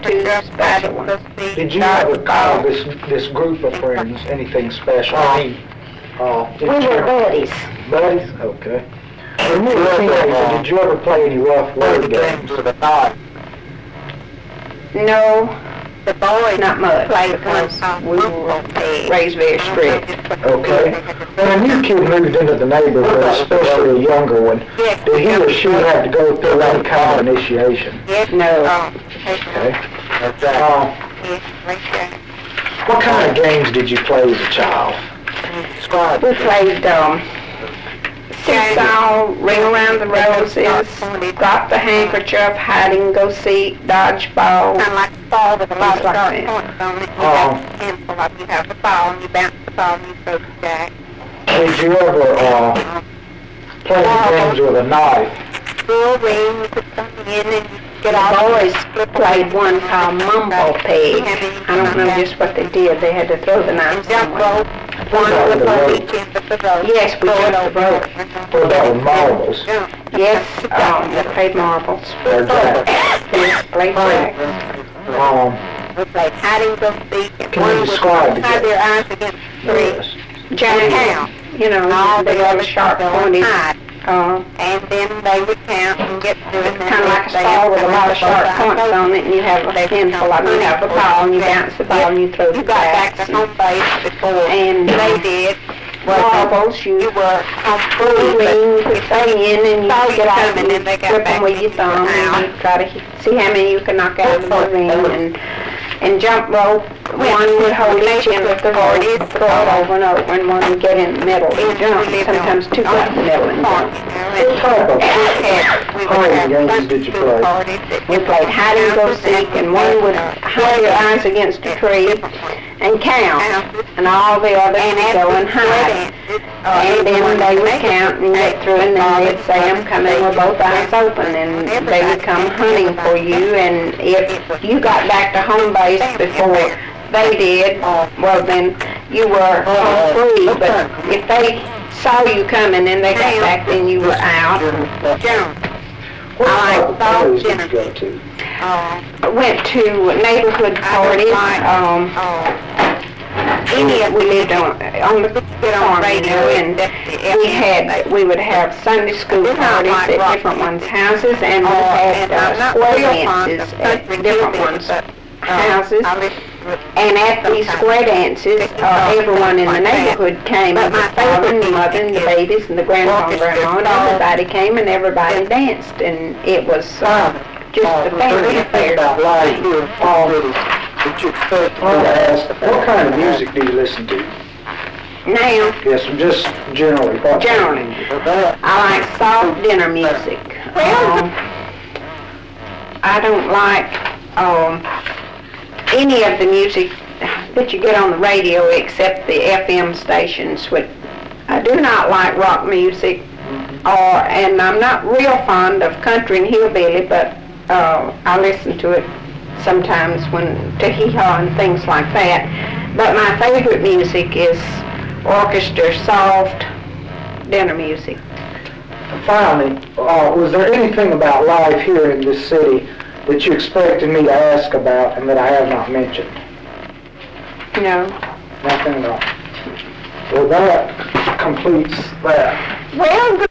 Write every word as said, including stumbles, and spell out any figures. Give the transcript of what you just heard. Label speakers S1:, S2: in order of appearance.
S1: two special ones.
S2: Did you ever call this this group of friends anything special? I mean, uh,
S1: We were buddies.
S2: buddies? Okay. When you were a teenager, did you ever play any rough word games?
S1: No, the boys not much because we were raised very strict.
S2: Okay. When a new kid moved into the neighborhood, especially a younger one, did he or she have to go through any kind of initiation?
S1: No.
S2: Okay. Uh, what kind of games did you play as a child?
S1: We played um, seesaw, ring around the roses, drop the handkerchief, hide and go seek, dodgeball.
S3: Kind of like a ball with a lot of
S1: Like
S3: dark
S1: that.
S3: points on it. You
S2: Oh.
S3: got a handful of them. You have the ball and you bounce the ball and you throw the jack.
S2: Did you ever uh, play the games with a knife?
S3: Bull ring, you put something in and you get
S1: The
S3: all
S1: boys played one called Mumbo Pig. I don't know just what they did. They had to throw the knife
S3: and jump
S1: somewhere.
S3: rope.
S2: One
S3: One
S2: with
S3: with
S2: the
S3: one
S2: rope.
S3: each end of the rope.
S1: Yes, we
S3: Throw it
S1: jumped the
S3: over.
S1: rope.
S2: What about marbles?
S3: Jump.
S1: Yes, um, they played marbles.
S2: Or jack?
S1: Yes, played jack.
S2: Um,
S3: We played hide and go seek. And
S2: Can you
S3: one would
S2: describe the
S3: hide
S2: game?
S3: their eyes against the tree.
S2: yes.
S1: Giant,
S3: Count.
S1: you know,
S3: All
S1: they
S3: the
S1: have a
S3: others
S1: sharp
S3: go
S1: pointed,
S3: hide.
S1: uh,
S3: And then they would count and get through and then
S1: kind of like a
S3: they'd
S1: star with a
S3: say,
S1: lot of sharp
S3: "Both
S1: points
S3: sides
S1: on it, and you have a handful of them. You have a ball, and you bounce the ball, and you throw the
S3: You got back
S1: backs.
S3: to home base before
S1: And
S3: they did.
S1: marbles,
S3: You
S1: you
S3: were home
S1: pull
S3: free,
S1: the
S3: but
S1: ring, put that in, and
S3: saw
S1: you
S3: you
S1: get out
S3: coming,
S1: and
S3: and they got
S1: grip them
S3: back
S1: with your
S3: in
S1: thumb,
S3: your
S1: and you try to see how many you can knock out of the ring, and and jump rope. One would hold each end of the rope, throw it over and over, and one would get in the middle and jump. Sometimes two got in the middle and jump.
S2: What type of hiding games did you play?
S1: We played hide and go seek, and one would hide their eyes against a tree and count, and all the others would go and hide. And then they would count and get through, and then they'd say, "I'm coming with both eyes open," and they would come hunting for you. And if you got back to home base before they did, well then you were home free. But if they saw you coming and they got back, then you were out.
S2: What
S1: I
S2: type
S1: like
S2: of parties did you go to?
S1: I went to neighborhood parties. Um, any of we lived on on the farm, you know, and we had we would have Sunday school parties at different ones' houses, and we had uh, square dances at different ones' houses. And at these square dances, uh, everyone in the neighborhood came, the father and the mother and the babies and the grandpa and grandma, and everybody came and everybody danced, and it was uh, just a family affair.
S2: What kind of music do you listen to?
S1: Now,
S2: Yes, just generally. What
S1: Generally. I like soft dinner music. Um, I don't like um, any of the music that you get on the radio except the F M stations. Which I do not like rock music, or and I'm not real fond of country and hillbilly, but uh, I listen to it sometimes when to hee-haw and things like that. But my favorite music is orchestra, soft dinner music.
S2: Finally, uh, was there anything about life here in this city that you expected me to ask about and that I have not mentioned?
S1: No.
S2: Nothing at all. Well, that completes that.
S1: Well, the